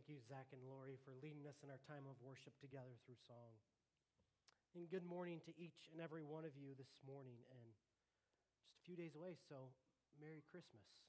Thank you, Zach and Lori, for leading us in our time of worship together through song. And good morning to each and every one of you this morning, and just a few days away, so Merry Christmas.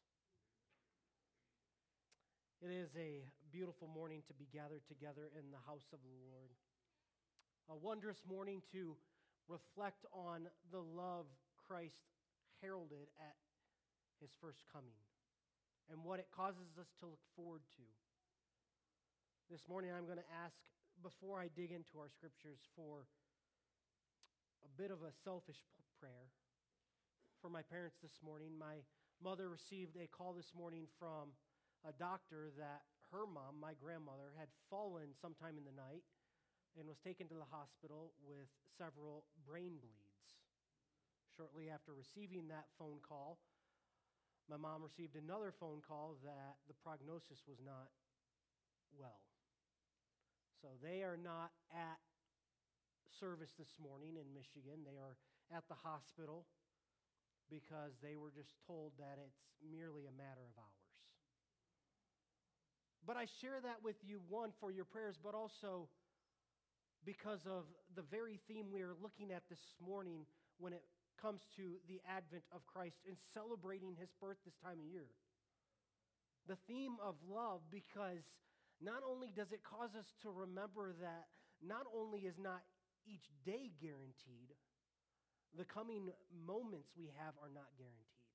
It is a beautiful morning to be gathered together in the house of the Lord. A wondrous morning to reflect on the love Christ heralded at his first coming and what it causes us to look forward to. This morning I'm going to ask, before I dig into our scriptures, for a bit of a selfish prayer for my parents this morning. My mother received a call this morning from a doctor that her mom, my grandmother, had fallen sometime in the night and was taken to the hospital with several brain bleeds. Shortly after receiving that phone call, my mom received another phone call that the prognosis was not well. So they are not at service this morning in Michigan. They are at the hospital because they were just told that it's merely a matter of hours. But I share that with you, one, for your prayers, but also because of the very theme we are looking at this morning when it comes to the advent of Christ and celebrating his birth this time of year. The theme of love, because not only does it cause us to remember that not only is not each day guaranteed, the coming moments we have are not guaranteed.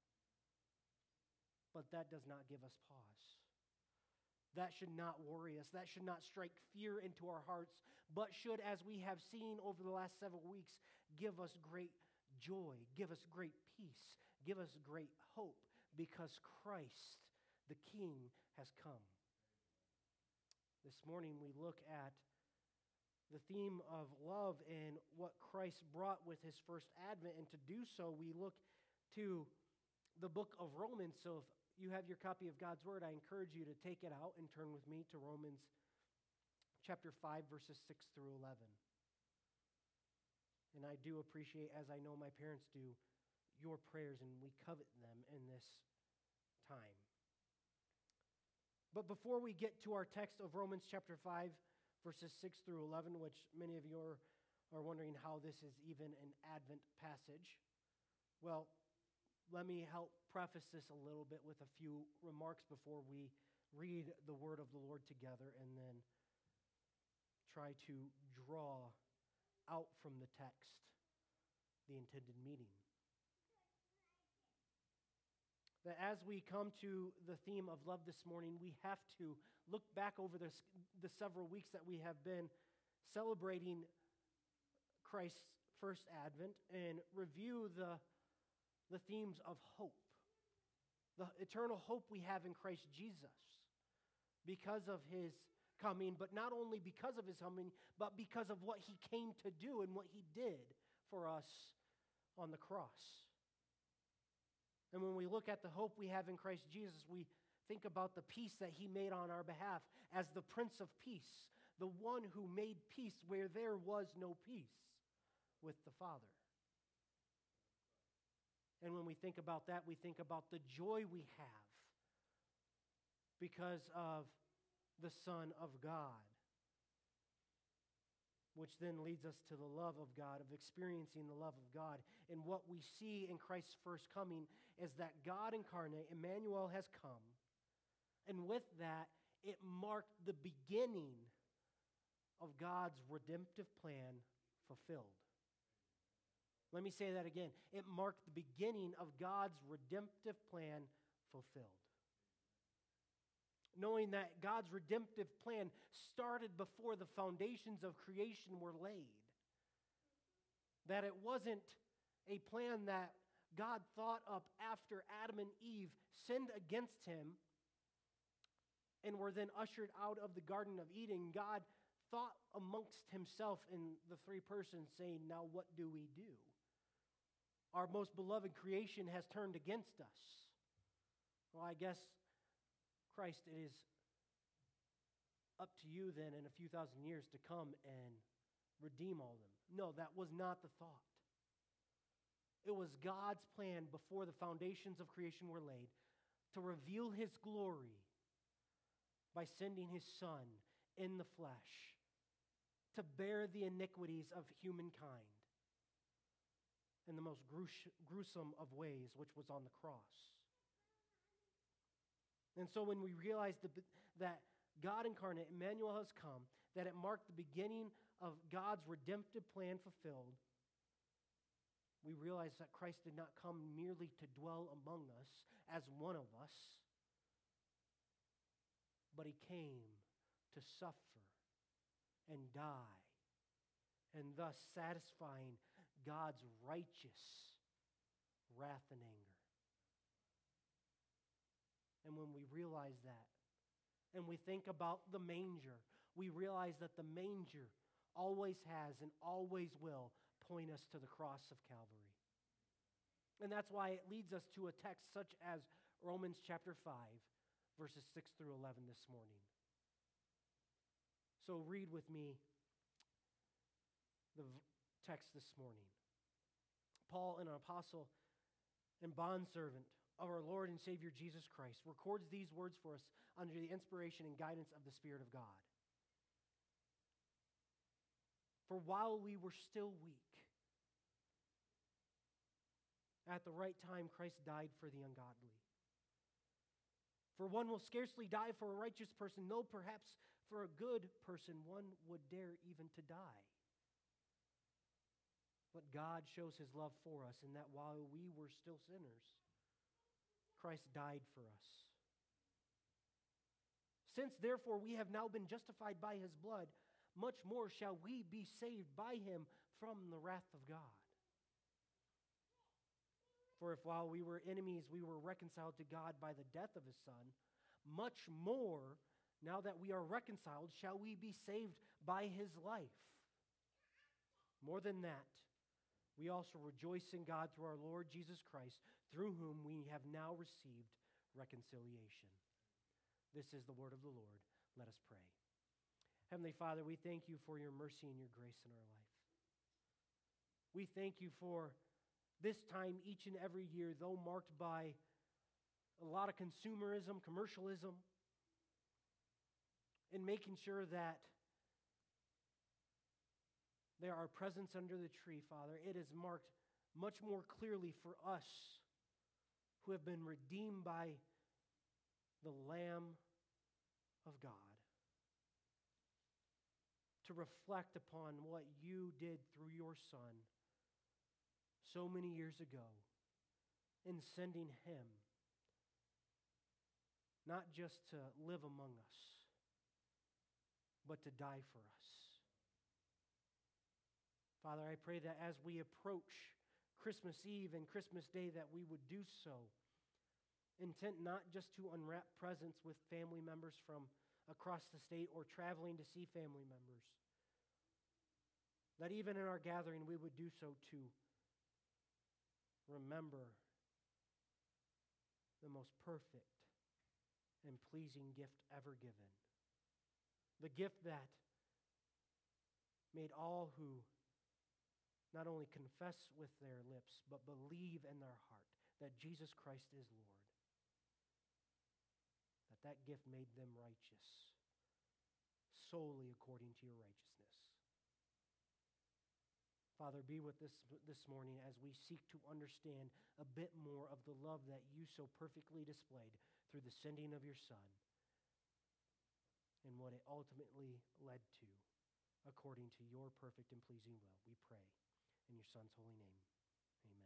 But that does not give us pause. That should not worry us. That should not strike fear into our hearts, but should, as we have seen over the last several weeks, give us great joy, give us great peace, give us great hope, because Christ, the King, has come. This morning we look at the theme of love and what Christ brought with his first advent, and to do so we look to the book of Romans. So if you have your copy of God's Word, I encourage you to take it out and turn with me to Romans chapter 5, verses 6 through 11. And I do appreciate, as I know my parents do, your prayers, and we covet them in this time. But before we get to our text of Romans chapter 5, verses 6 through 11, which many of you are wondering how this is even an Advent passage, well, let me help preface this a little bit with a few remarks before we read the word of the Lord together and then try to draw out from the text the intended meaning. That as we come to the theme of love this morning, we have to look back over the several weeks that we have been celebrating Christ's first advent and review the themes of hope, the eternal hope we have in Christ Jesus because of his coming, but not only because of his coming, but because of what he came to do and what he did for us on the cross. And when we look at the hope we have in Christ Jesus, we think about the peace that he made on our behalf as the Prince of Peace, the one who made peace where there was no peace with the Father. And when we think about that, we think about the joy we have because of the Son of God, which then leads us to the love of God, of experiencing the love of God. And what we see in Christ's first coming is that God incarnate, Emmanuel, has come. And with that, it marked the beginning of God's redemptive plan fulfilled. Let me say that again. It marked the beginning of God's redemptive plan fulfilled. Knowing that God's redemptive plan started before the foundations of creation were laid. That it wasn't a plan that God thought up after Adam and Eve sinned against him and were then ushered out of the Garden of Eden. God thought amongst himself in the three persons, saying, now what do we do? Our most beloved creation has turned against us. Well, I guess, Christ, it is up to you then in a few thousand years to come and redeem all of them. No, that was not the thought. It was God's plan before the foundations of creation were laid to reveal his glory by sending his Son in the flesh to bear the iniquities of humankind in the most gruesome of ways, which was on the cross. And so when we realize that God incarnate, Emmanuel, has come, that it marked the beginning of God's redemptive plan fulfilled, we realize that Christ did not come merely to dwell among us as one of us, but he came to suffer and die, and thus satisfying God's righteous wrath and anger. And when we realize that, and we think about the manger, we realize that the manger always has and always will point us to the cross of Calvary. And that's why it leads us to a text such as Romans chapter 5, verses 6 through 11 this morning. So read with me the text this morning. Paul, an apostle and bondservant of our Lord and Savior Jesus Christ, records these words for us under the inspiration and guidance of the Spirit of God. For while we were still weak, at the right time Christ died for the ungodly. For one will scarcely die for a righteous person, no, perhaps for a good person one would dare even to die. But God shows his love for us in that while we were still sinners, Christ died for us. Since therefore we have now been justified by his blood, much more shall we be saved by him from the wrath of God. For if while we were enemies we were reconciled to God by the death of his Son, much more, now that we are reconciled, shall we be saved by his life. More than that, we also rejoice in God through our Lord Jesus Christ, through whom we have now received reconciliation. This is the word of the Lord. Let us pray. Heavenly Father, we thank you for your mercy and your grace in our life. We thank you for this time each and every year, though marked by a lot of consumerism, commercialism, and making sure that there are presents under the tree, Father, it is marked much more clearly for us who have been redeemed by the Lamb of God, to reflect upon what you did through your Son so many years ago in sending him, not just to live among us, but to die for us. Father, I pray that as we approach Christmas Eve and Christmas Day, that we would do so, intent not just to unwrap presents with family members from across the state or traveling to see family members, that even in our gathering we would do so to remember the most perfect and pleasing gift ever given. The gift that made all who not only confess with their lips, but believe in their heart that Jesus Christ is Lord, that gift made them righteous solely according to your righteousness. Father, be with us this morning as we seek to understand a bit more of the love that you so perfectly displayed through the sending of your Son and what it ultimately led to according to your perfect and pleasing will. We pray in your Son's holy name. Amen.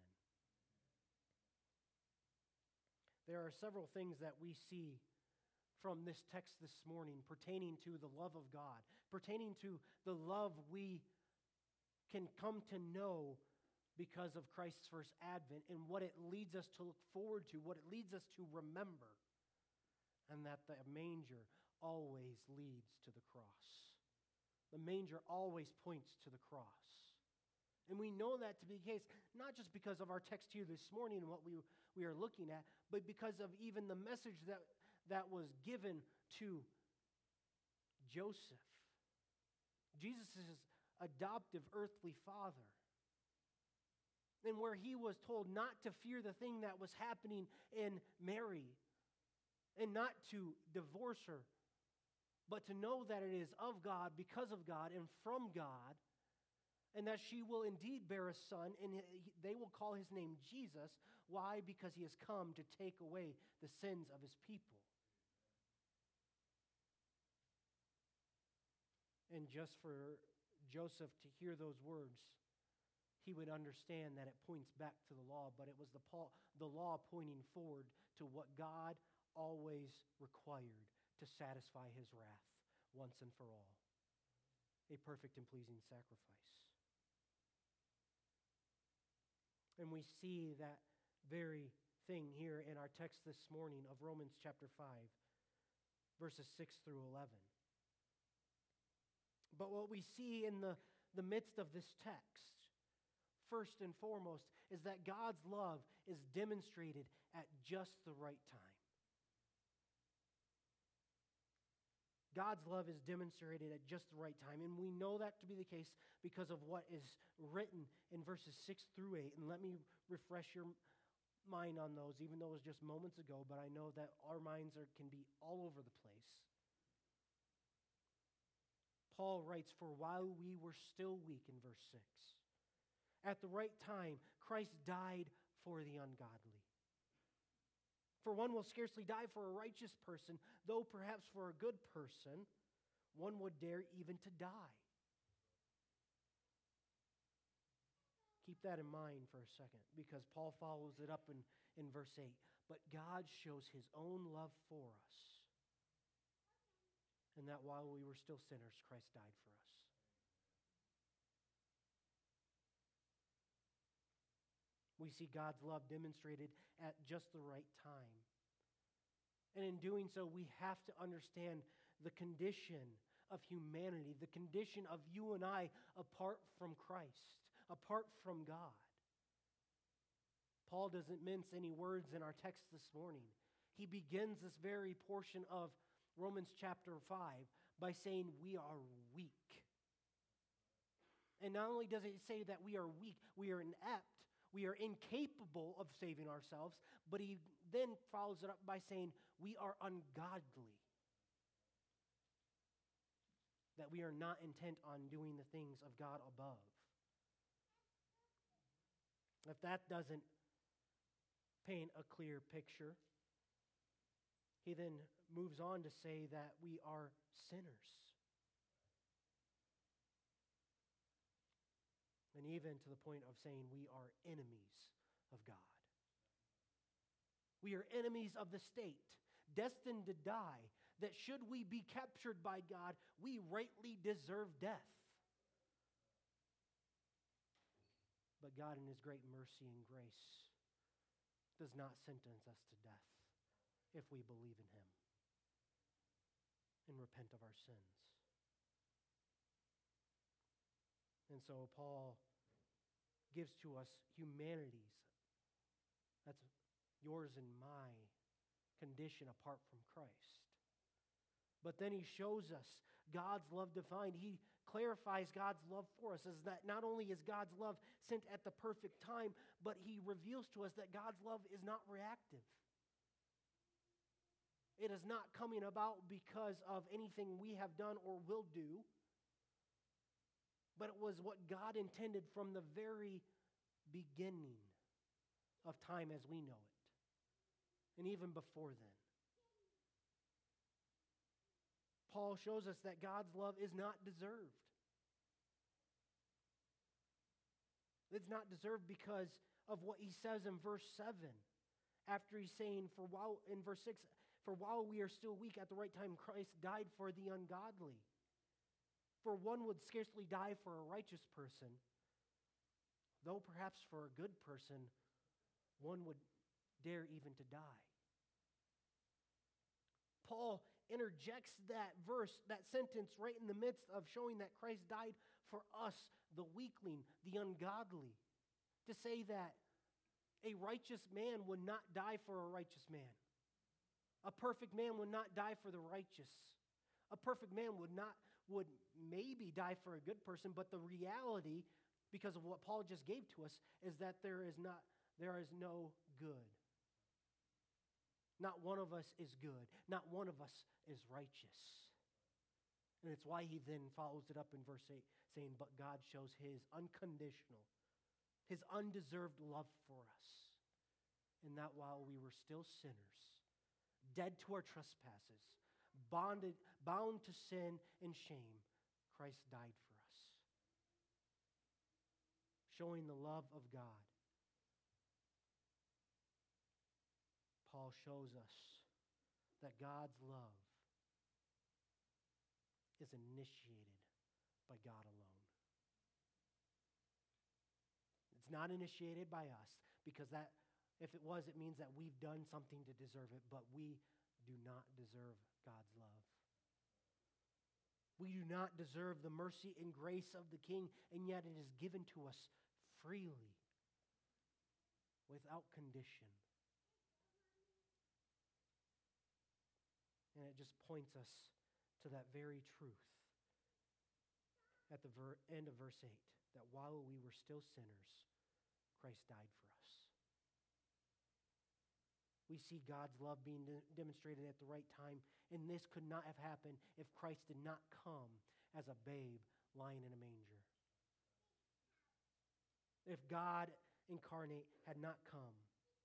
There are several things that we see from this text this morning pertaining to the love of God, pertaining to the love we can come to know because of Christ's first advent and what it leads us to look forward to, what it leads us to remember, and that the manger always leads to the cross. The manger always points to the cross. And we know that to be the case, not just because of our text here this morning and what we are looking at, but because of even the message that was given to Joseph, Jesus' adoptive earthly father, and where he was told not to fear the thing that was happening in Mary and not to divorce her but to know that it is of God, because of God, and from God, and that she will indeed bear a son, and they will call his name Jesus. Why? Because he has come to take away the sins of his people. And just for Joseph to hear those words, he would understand that it points back to the law, but it was the law pointing forward to what God always required to satisfy his wrath once and for all. A perfect and pleasing sacrifice. And we see that very thing here in our text this morning of Romans chapter 5, verses 6 through 11. But what we see in the midst of this text, first and foremost, is that God's love is demonstrated at just the right time. God's love is demonstrated at just the right time. And we know that to be the case because of what is written in verses 6 through 8. And let me refresh your mind on those, even though it was just moments ago, but I know that our minds can be all over the place. Paul writes, "For while we were still weak," in verse 6, "at the right time, Christ died for the ungodly. For one will scarcely die for a righteous person, though perhaps for a good person, one would dare even to die." Keep that in mind for a second, because Paul follows it up in verse 8. "But God shows his own love for us, and that while we were still sinners, Christ died for us." We see God's love demonstrated at just the right time. And in doing so, we have to understand the condition of humanity, the condition of you and I apart from Christ, apart from God. Paul doesn't mince any words in our text this morning. He begins this very portion of Romans chapter 5 by saying we are weak. And not only does he say that we are weak, we are inept, we are incapable of saving ourselves, but he then follows it up by saying we are ungodly. That we are not intent on doing the things of God above. If that doesn't paint a clear picture, he then moves on to say that we are sinners. And even to the point of saying we are enemies of God. We are enemies of the state, destined to die, that should we be captured by God, we rightly deserve death. But God, in his great mercy and grace, does not sentence us to death if we believe in him and repent of our sins. And so Paul gives to us humanities. That's yours and my condition apart from Christ. But then he shows us God's love defined. He clarifies God's love for us as that not only is God's love sent at the perfect time, but he reveals to us that God's love is not reactive. It is not coming about because of anything we have done or will do, but it was what God intended from the very beginning of time as we know it, and even before then. Paul shows us that God's love is not deserved. It's not deserved because of what he says in verse 7. After he's saying, in verse 6, "For while we are still weak, at the right time Christ died for the ungodly. For one would scarcely die for a righteous person, though perhaps for a good person one would dare even to die." Paul interjects that verse, that sentence, right in the midst of showing that Christ died for us, the weakling, the ungodly, to say that a righteous man would not die for a righteous man. A perfect man would not die for the righteous. A perfect man would maybe die for a good person, but the reality, because of what Paul just gave to us, is that there is no good. Not one of us is good. Not one of us is righteous. And it's why he then follows it up in verse 8, saying, but God shows his unconditional, his undeserved love for us, in that while we were still sinners, dead to our trespasses, bound to sin and shame, Christ died for us, showing the love of God. Paul shows us that God's love is initiated by God alone. It's not initiated by us, because that, if it was, it means that we've done something to deserve it, but we do not deserve God's love. We do not deserve the mercy and grace of the King, and yet it is given to us freely, without condition. And it just points us to that very truth at the end of verse 8, that while we were still sinners, Christ died for us. We see God's love being demonstrated at the right time, and this could not have happened if Christ did not come as a babe lying in a manger. If God incarnate had not come.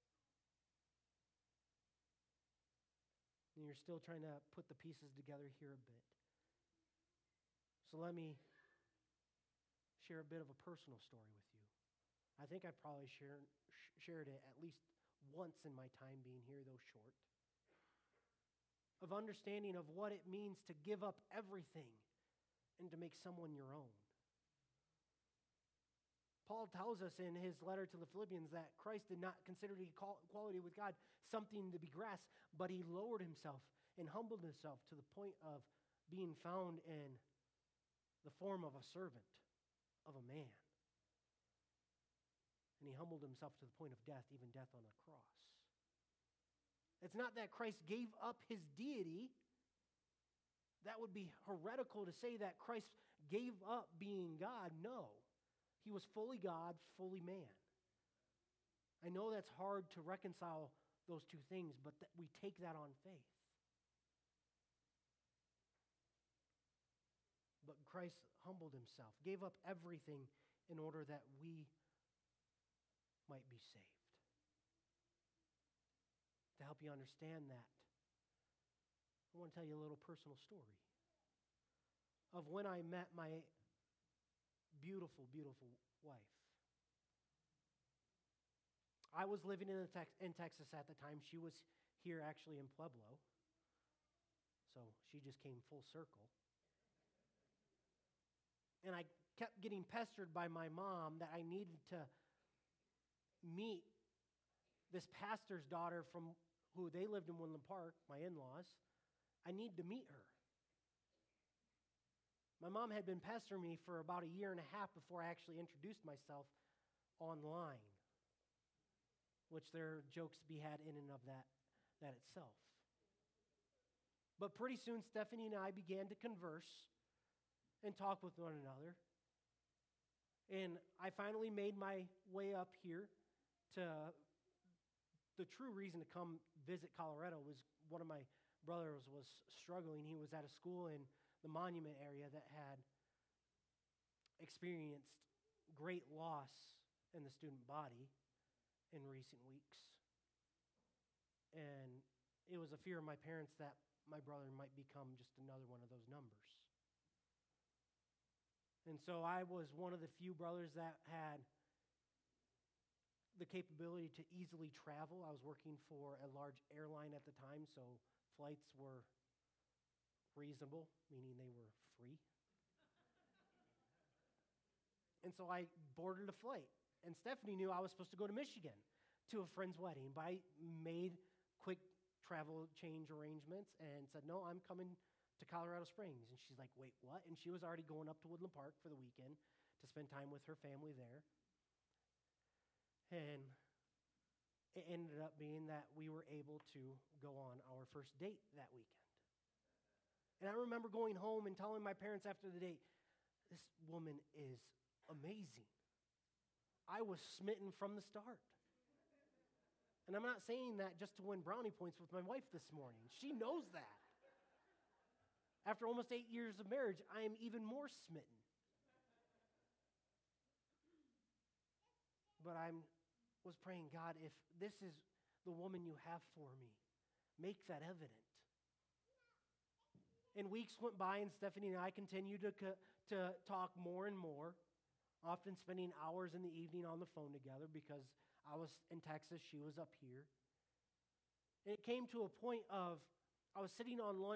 And you're still trying to put the pieces together here a bit. So let me share a bit of a personal story with you. I think I've probably shared it at least once in my time being here, though short. Of understanding of what it means to give up everything and to make someone your own. Paul tells us in his letter to the Philippians that Christ did not consider equality with God something to be grasped, but he lowered himself and humbled himself to the point of being found in the form of a servant, of a man. And he humbled himself to the point of death, even death on a cross. It's not that Christ gave up his deity. That would be heretical to say that Christ gave up being God. No. He was fully God, fully man. I know that's hard to reconcile those two things, but we take that on faith. But Christ humbled himself, gave up everything in order that we might be saved. To help you understand that, I want to tell you a little personal story of when I met my beautiful, beautiful wife. I was living in Texas at the time. She was here actually in Pueblo. So she just came full circle. And I kept getting pestered by my mom that I needed to meet this pastor's daughter from who they lived in Woodland Park, my in-laws. I need to meet her. My mom had been pestering me for about a year and a half before I actually introduced myself online, which there are jokes to be had in and of that itself. But pretty soon, Stephanie and I began to converse and talk with one another. And I finally made my way up here to the true reason to come visit Colorado was one of my brothers was struggling. He was at a school in the Monument area that had experienced great loss in the student body in recent weeks. And it was a fear of my parents that my brother might become just another one of those numbers. And so I was one of the few brothers that had the capability to easily travel. I was working for a large airline at the time, so flights were reasonable, meaning they were free. And so I boarded a flight. And Stephanie knew I was supposed to go to Michigan to a friend's wedding, but I made quick travel change arrangements and said, no, I'm coming to Colorado Springs. And she's like, wait, what? And she was already going up to Woodland Park for the weekend to spend time with her family there. And it ended up being that we were able to go on our first date that weekend. And I remember going home and telling my parents after the date, this woman is amazing. I was smitten from the start. And I'm not saying that just to win brownie points with my wife this morning. She knows that. After almost 8 years of marriage, I am even more smitten. But I was praying, God, if this is the woman you have for me, make that evident. And weeks went by, and Stephanie and I continued to talk more and more, often spending hours in the evening on the phone together because I was in Texas, she was up here. And it came to a point of, I was sitting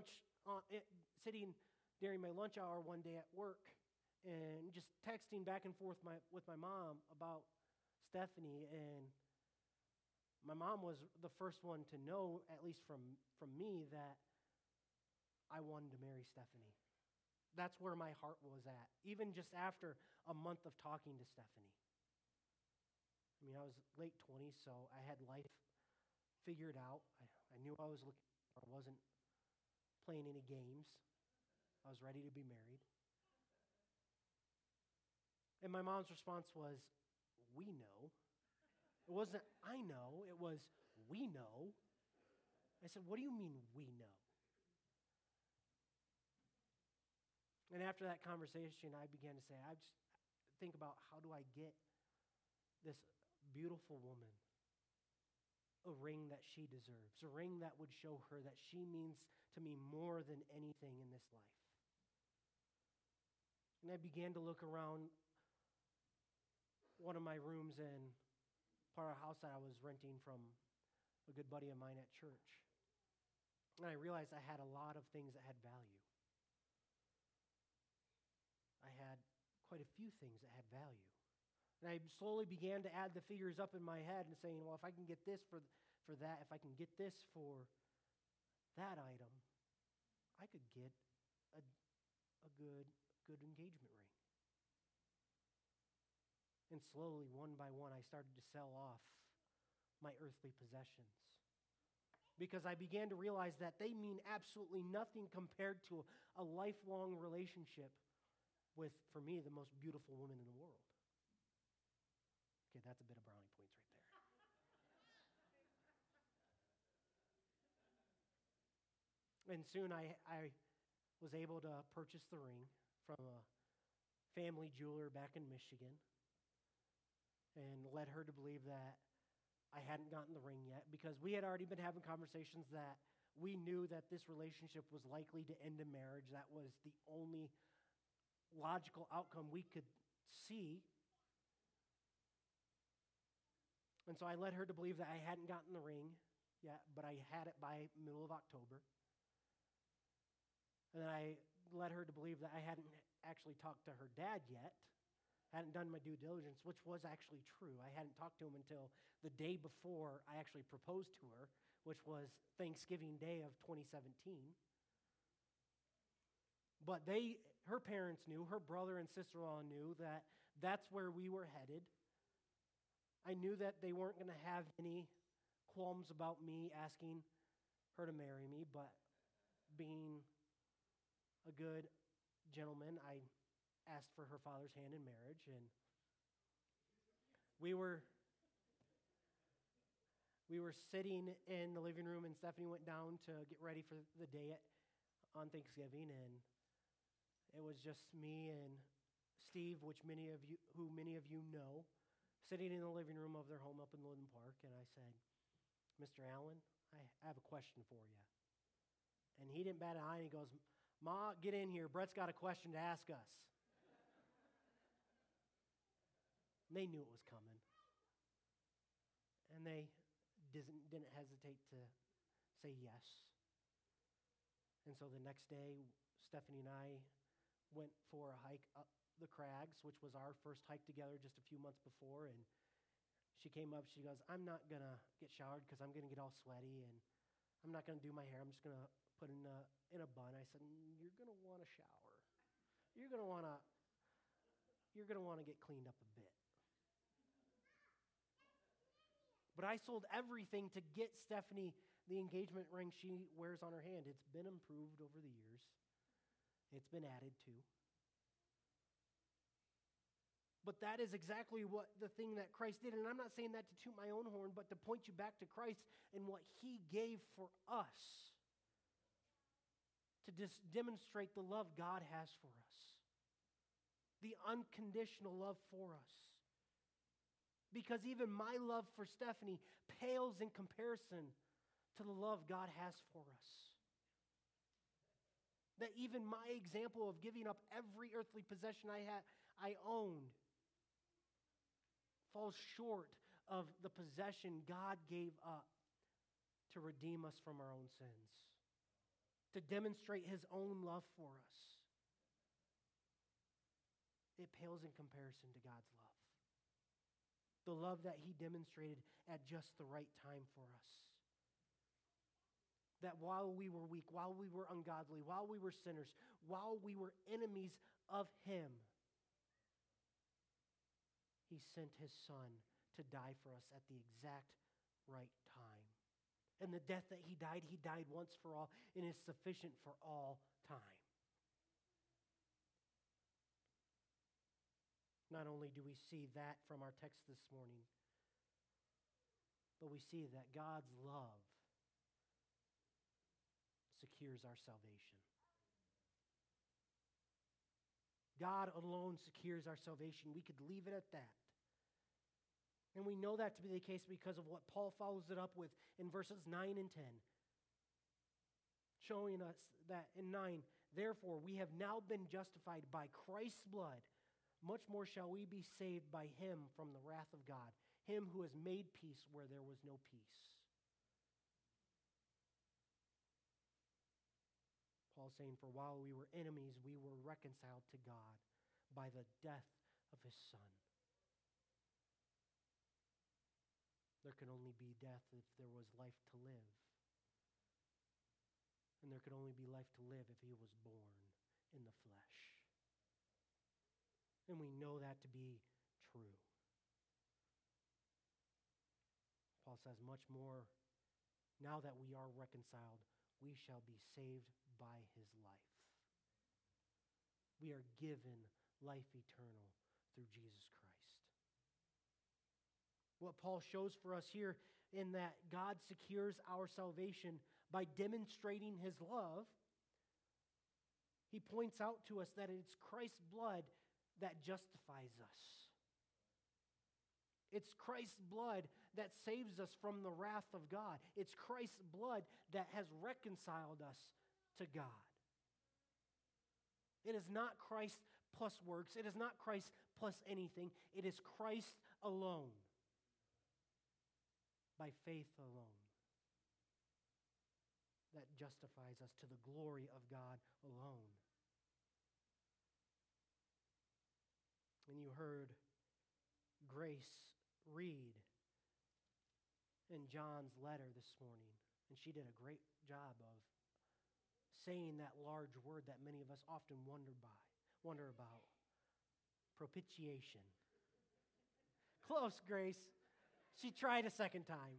during my lunch hour one day at work and just texting back and forth with my mom about Stephanie, and my mom was the first one to know, at least from me, that I wanted to marry Stephanie. That's where my heart was at, even just after a month of talking to Stephanie. I mean, I was late 20s, so I had life figured out. I knew I was looking for. I wasn't playing any games. I was ready to be married. And my mom's response was, we know. It wasn't, I know. It was, we know. I said, what do you mean, we know? And after that conversation, I began to say, I just think about, how do I get this beautiful woman a ring that she deserves, a ring that would show her that she means to me more than anything in this life. And I began to look around one of my rooms in part of a house that I was renting from a good buddy of mine at church. And I realized I had a lot of things that had value. I had quite a few things that had value. And I slowly began to add the figures up in my head and saying, well, if I can get this for that, if I can get this for that item, I could get a good engagement ring. And slowly, one by one, I started to sell off my earthly possessions, because I began to realize that they mean absolutely nothing compared to a lifelong relationship with, for me, the most beautiful woman in the world. Okay, that's a bit of brownie points right there. And soon I was able to purchase the ring from a family jeweler back in Michigan, and led her to believe that I hadn't gotten the ring yet, because we had already been having conversations that we knew that this relationship was likely to end in marriage. That was the only logical outcome we could see. And so I led her to believe that I hadn't gotten the ring yet, but I had it by middle of October. And then I led her to believe that I hadn't actually talked to her dad yet, hadn't done my due diligence, which was actually true. I hadn't talked to him until the day before I actually proposed to her, which was Thanksgiving Day of 2017. But her parents knew, her brother and sister-in-law knew that that's where we were headed. I knew that they weren't going to have any qualms about me asking her to marry me, but being a good gentleman, I asked for her father's hand in marriage, and we were sitting in the living room, and Stephanie went down to get ready for the day on Thanksgiving, and it was just me and Steve, who many of you know, sitting in the living room of their home up in Linden Park. And I said, Mr. Allen, I have a question for you. And he didn't bat an eye, and he goes, Ma, get in here. Brett's got a question to ask us. And they knew it was coming. And they didn't hesitate to say yes. And so the next day, Stephanie and I went for a hike up the Crags, which was our first hike together just a few months before. And she came up, she goes, I'm not going to get showered because I'm going to get all sweaty, and I'm not going to do my hair. I'm just going to put in a bun. I said, you're going to want to shower. You're going to want to get cleaned up a bit. But I sold everything to get Stephanie the engagement ring she wears on her hand. It's been improved over the years. It's been added to. But that is exactly what the thing that Christ did. And I'm not saying that to toot my own horn, but to point you back to Christ and what he gave for us. to demonstrate the love God has for us, the unconditional love for us. Because even my love for Stephanie pales in comparison to the love God has for us. That even my example of giving up every earthly possession I owned falls short of the possession God gave up to redeem us from our own sins, to demonstrate His own love for us. It pales in comparison to God's love. The love that He demonstrated at just the right time for us. That while we were weak, while we were ungodly, while we were sinners, while we were enemies of Him, He sent His Son to die for us at the exact right time. And the death that He died once for all, and is sufficient for all time. Not only do we see that from our text this morning, but we see that God's love secures our salvation. God alone secures our salvation. We could leave it at that. And we know that to be the case because of what Paul follows it up with in verses 9 and 10. Showing us that in 9, therefore we have now been justified by Christ's blood. Much more shall we be saved by Him from the wrath of God, Him who has made peace where there was no peace. Paul's saying, for while we were enemies, we were reconciled to God by the death of His Son. There can only be death if there was life to live. And there could only be life to live if He was born in the flesh. And we know that to be true. Paul says, much more, now that we are reconciled, we shall be saved by His life. We are given life eternal through Jesus Christ. What Paul shows for us here in that God secures our salvation by demonstrating His love, he points out to us that it's Christ's blood that justifies us. It's Christ's blood that saves us from the wrath of God. It's Christ's blood that has reconciled us to God. It is not Christ plus works. It is not Christ plus anything. It is Christ alone. By faith alone. That justifies us to the glory of God alone. And you heard Grace read in John's letter this morning, and she did a great job of saying that large word that many of us often wonder about. Propitiation. Close, Grace. She tried a second time.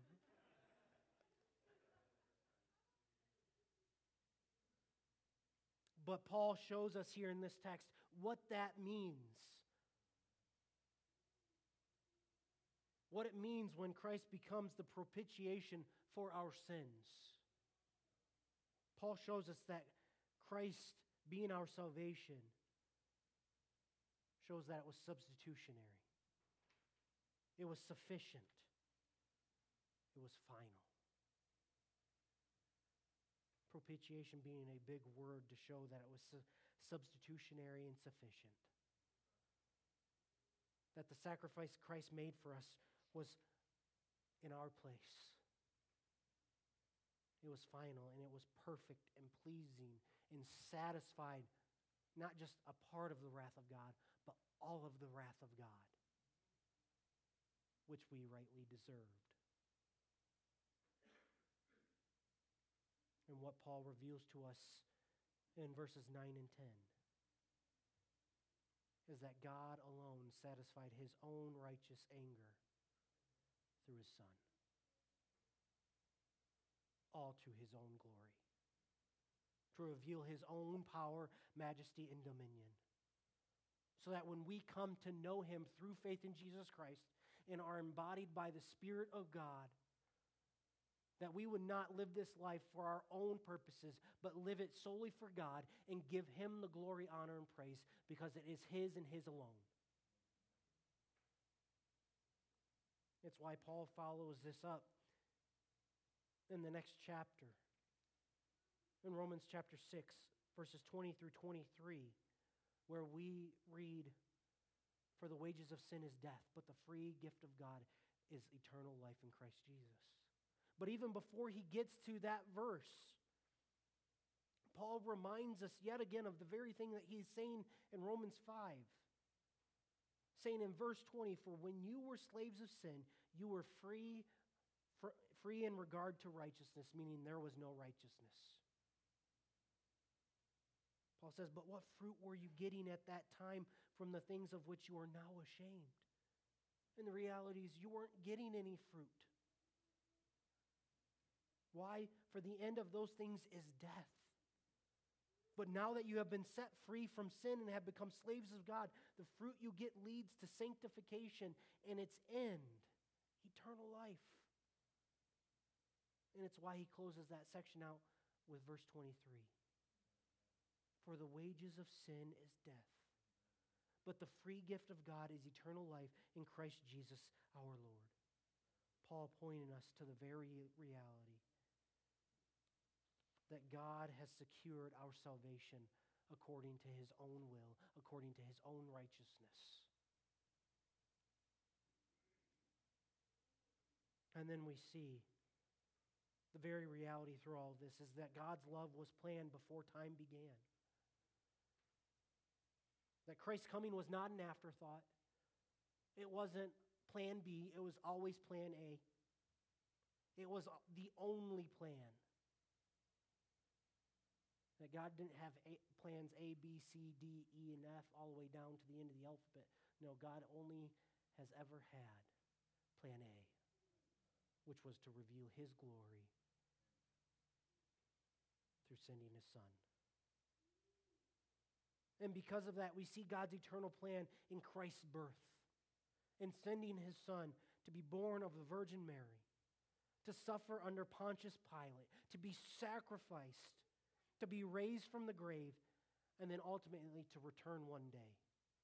But Paul shows us here in this text what that means. What it means when Christ becomes the propitiation for our sins. Paul shows us that Christ being our salvation shows that it was substitutionary. It was sufficient. It was final. Propitiation being a big word to show that it was substitutionary and sufficient. That the sacrifice Christ made for us was in our place. It was final and it was perfect and pleasing and satisfied not just a part of the wrath of God, but all of the wrath of God, which we rightly deserved. And what Paul reveals to us in verses 9 and 10 is that God alone satisfied His own righteous anger through His Son, all to His own glory, to reveal His own power, majesty, and dominion, so that when we come to know Him through faith in Jesus Christ and are embodied by the Spirit of God, That we would not live this life for our own purposes, but live it solely for God and give Him the glory, honor, and praise because it is His and His alone. It's why Paul follows this up in the next chapter. In Romans chapter 6, verses 20 through 23, where we read, "For the wages of sin is death, but the free gift of God is eternal life in Christ Jesus." But even before he gets to that verse, Paul reminds us yet again of the very thing that he's saying in Romans 5. Saying in verse 20, "For when you were slaves of sin, you were free in regard to righteousness," meaning there was no righteousness. Paul says, "But what fruit were you getting at that time from the things of which you are now ashamed?" And the reality is you weren't getting any fruit. Why? For the end of those things is death. But now that you have been set free from sin and have become slaves of God, the fruit you get leads to sanctification and its end, eternal life. And it's why he closes that section out with verse 23. "For the wages of sin is death, but the free gift of God is eternal life in Christ Jesus our Lord." Paul pointing us to the very reality that God has secured our salvation according to His own will, according to His own righteousness. And then we see the very reality through all of this is that God's love was planned before time began. That Christ's coming was not an afterthought. It wasn't plan B, it was always plan A. It was the only plan. That God didn't have plans A, B, C, D, E, and F all the way down to the end of the alphabet. No, God only has ever had plan A, which was to reveal His glory through sending His Son. And because of that, we see God's eternal plan in Christ's birth, in sending His Son to be born of the Virgin Mary, to suffer under Pontius Pilate, to be sacrificed, to be raised from the grave, and then ultimately to return one day.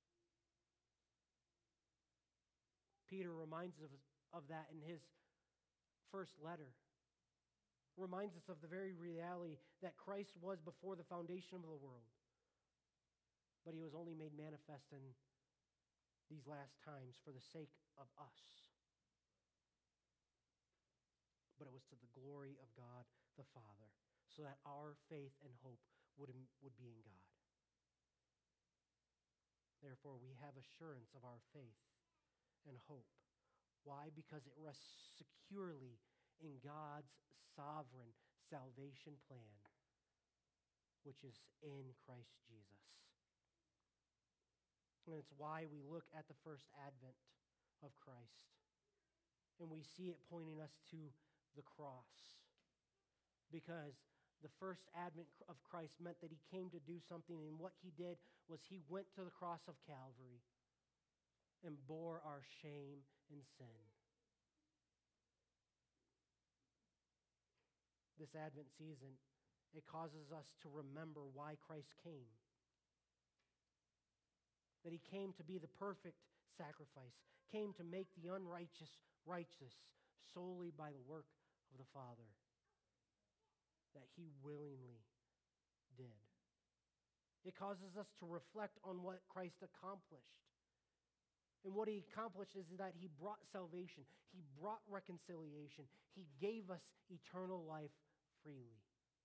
Peter reminds us of that in his first letter. Reminds us of the very reality that Christ was before the foundation of the world, but He was only made manifest in these last times for the sake of us. But it was to the glory of God the Father, so that our faith and hope would be in God. Therefore, we have assurance of our faith and hope. Why? Because it rests securely in God's sovereign salvation plan, which is in Christ Jesus. And it's why we look at the first advent of Christ, and we see it pointing us to the cross. Because the first advent of Christ meant that He came to do something, and what He did was He went to the cross of Calvary and bore our shame and sin. This Advent season, it causes us to remember why Christ came. That He came to be the perfect sacrifice, came to make the unrighteous righteous solely by the work of the Father that He willingly did. It causes us to reflect on what Christ accomplished. And what He accomplished is that He brought salvation. He brought reconciliation. He gave us eternal life freely.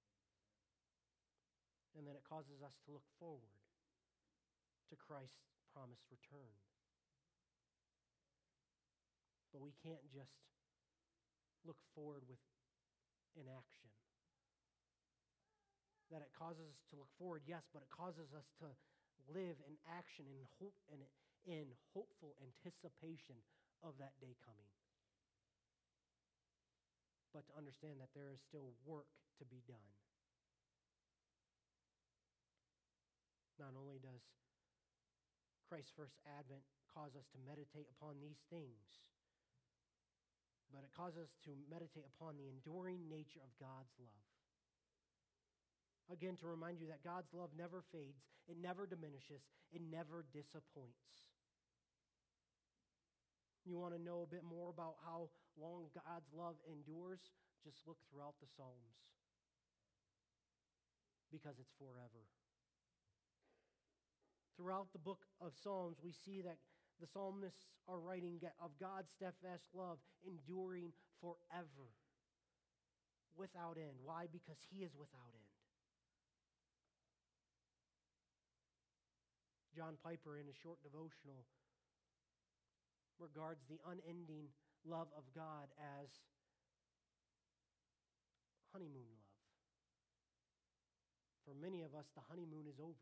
And then it causes us to look forward to Christ's promised return. But we can't just look forward with inaction. That it causes us to look forward, yes, but it causes us to live in action and hope and in hopeful anticipation of that day coming. But to understand that there is still work to be done. Not only does Christ's first advent cause us to meditate upon these things, but it causes us to meditate upon the enduring nature of God's love. Again, to remind you that God's love never fades, it never diminishes, it never disappoints. You want to know a bit more about how long God's love endures? Just look throughout the Psalms, because it's forever. Throughout the book of Psalms, we see that the psalmists are writing of God's steadfast love enduring forever, without end. Why? Because He is without end. John Piper, in a short devotional, regards the unending love of God as honeymoon love. For many of us, the honeymoon is over.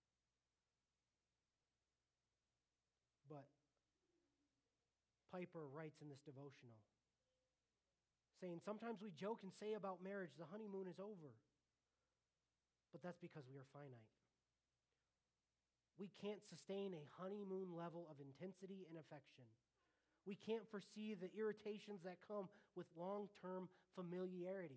But Piper writes in this devotional, saying, sometimes we joke and say about marriage, the honeymoon is over. But that's because we are finite. We can't sustain a honeymoon level of intensity and affection. We can't foresee the irritations that come with long-term familiarity.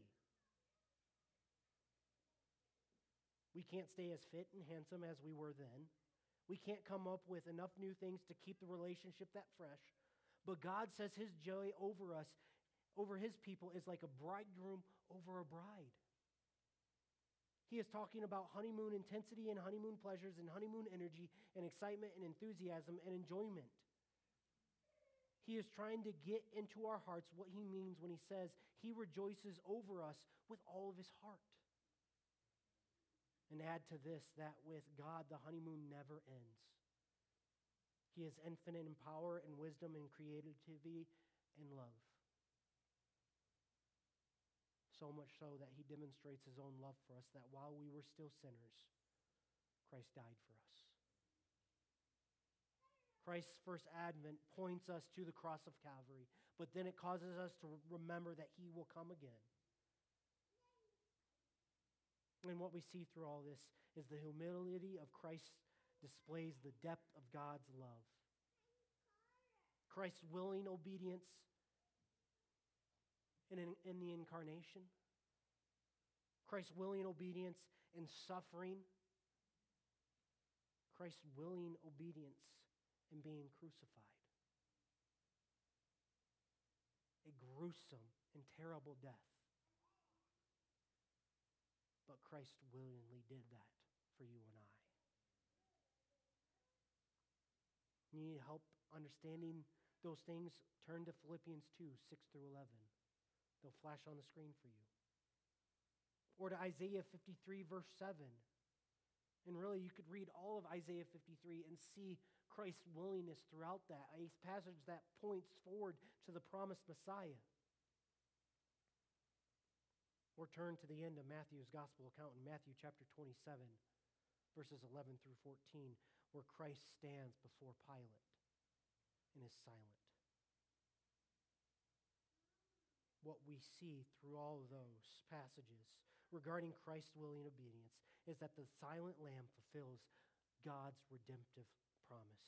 We can't stay as fit and handsome as we were then. We can't come up with enough new things to keep the relationship that fresh. But God says His joy over us, over His people, is like a bridegroom over a bride. He is talking about honeymoon intensity and honeymoon pleasures and honeymoon energy and excitement and enthusiasm and enjoyment. He is trying to get into our hearts what He means when He says He rejoices over us with all of His heart. And add to this that with God, the honeymoon never ends. He is infinite in power and wisdom and creativity and love. So much so that He demonstrates His own love for us, that while we were still sinners, Christ died for us. Christ's first advent points us to the cross of Calvary, but then it causes us to remember that He will come again. And what we see through all this is the humility of Christ displays the depth of God's love. Christ's willing obedience in the incarnation, Christ's willing obedience in suffering, Christ's willing obedience in being crucified. A gruesome and terrible death. But Christ willingly did that for you and I. You need help understanding those things? Turn to Philippians 2, 6 through 11. They'll flash on the screen for you. Or to Isaiah 53, verse 7. And really, you could read all of Isaiah 53 and see Christ's willingness throughout that, a passage that points forward to the promised Messiah. Or turn to the end of Matthew's gospel account in Matthew chapter 27, verses 11 through 14, where Christ stands before Pilate and is silent. What we see through all of those passages regarding Christ's willing obedience is that the silent lamb fulfills God's redemptive promise.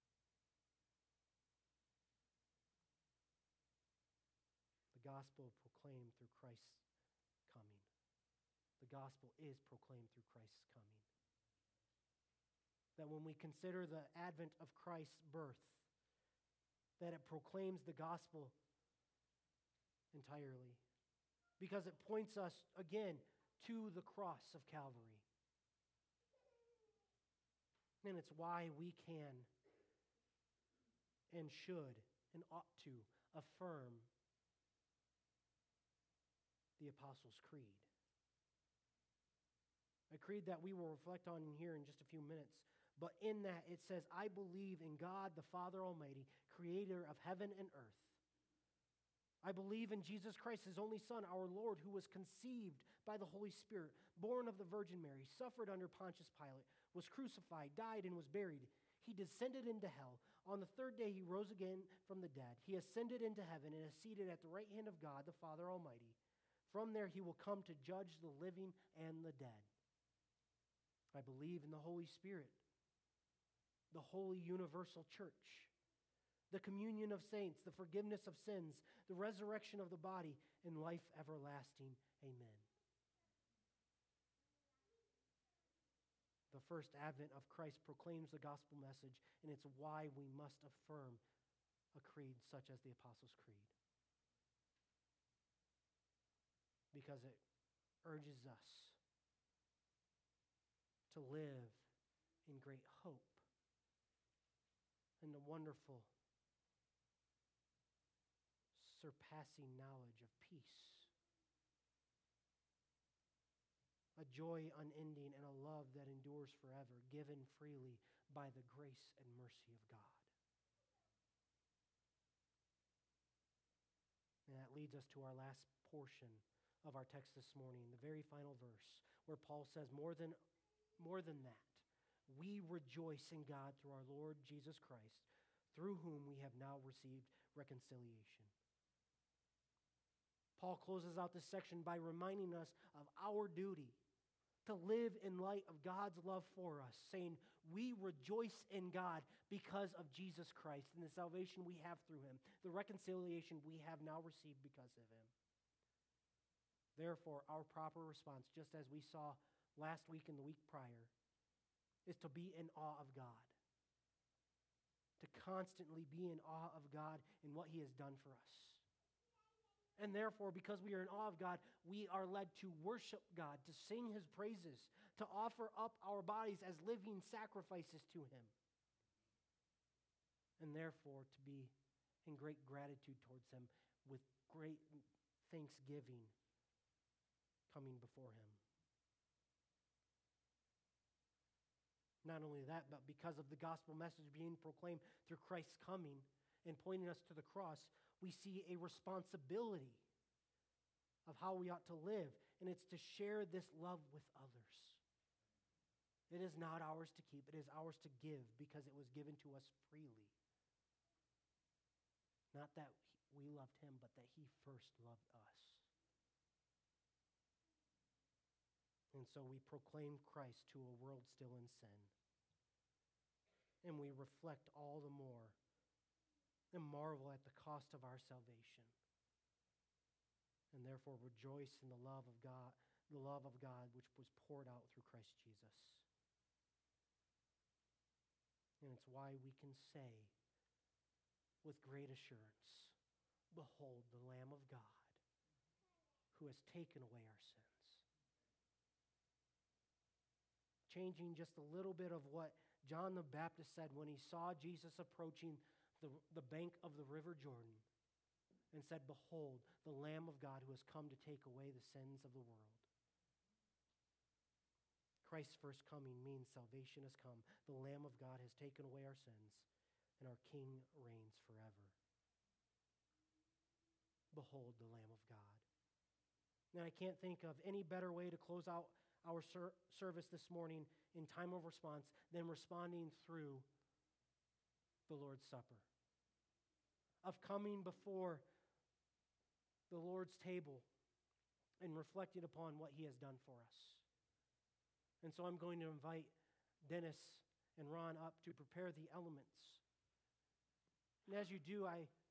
The gospel proclaimed through Christ's coming. The gospel is proclaimed through Christ's coming. That when we consider the advent of Christ's birth, that it proclaims the gospel entirely. Because it points us, again, to the cross of Calvary. And it's why we can and should and ought to affirm the Apostles' Creed. A creed that we will reflect on here in just a few minutes. But in that it says, I believe in God the Father Almighty, creator of heaven and earth. I believe in Jesus Christ, His only Son, our Lord, who was conceived by the Holy Spirit, born of the Virgin Mary, suffered under Pontius Pilate, was crucified, died, and was buried. He descended into hell. On the third day He rose again from the dead. He ascended into heaven and is seated at the right hand of God, the Father Almighty. From there He will come to judge the living and the dead. I believe in the Holy Spirit, the holy universal church, the communion of saints, the forgiveness of sins, the resurrection of the body, and life everlasting. Amen. The first advent of Christ proclaims the gospel message, and it's why we must affirm a creed such as the Apostles' Creed. Because it urges us to live in great hope and the wonderful, surpassing knowledge of peace, a joy unending, and a love that endures forever, given freely by the grace and mercy of God. And that leads us to our last portion of our text this morning, the very final verse, where Paul says, more than that, we rejoice in God through our Lord Jesus Christ, through whom we have now received reconciliation. Paul closes out this section by reminding us of our duty to live in light of God's love for us, saying we rejoice in God because of Jesus Christ and the salvation we have through him, the reconciliation we have now received because of him. Therefore, our proper response, just as we saw last week and the week prior, is to be in awe of God, to constantly be in awe of God and what he has done for us. And therefore, because we are in awe of God, we are led to worship God, to sing his praises, to offer up our bodies as living sacrifices to him. And therefore, to be in great gratitude towards him with great thanksgiving coming before him. Not only that, but because of the gospel message being proclaimed through Christ's coming and pointing us to the cross, we see a responsibility of how we ought to live, and it's to share this love with others. It is not ours to keep, it is ours to give because it was given to us freely. Not that we loved him, but that he first loved us. And so we proclaim Christ to a world still in sin. And we reflect all the more and marvel at the cost of our salvation. And therefore rejoice in the love of God which was poured out through Christ Jesus. And it's why we can say with great assurance, behold the Lamb of God who has taken away our sins. Changing just a little bit of what John the Baptist said when he saw Jesus approaching the bank of the river Jordan and said, behold, the Lamb of God who has come to take away the sins of the world. Christ's first coming means salvation has come. The Lamb of God has taken away our sins, and our King reigns forever. Behold the Lamb of God. And I can't think of any better way to close out our service this morning in time of response than responding through the Lord's Supper, of coming before the Lord's table and reflecting upon what he has done for us. And so I'm going to invite Dennis and Ron up to prepare the elements. And as you do, I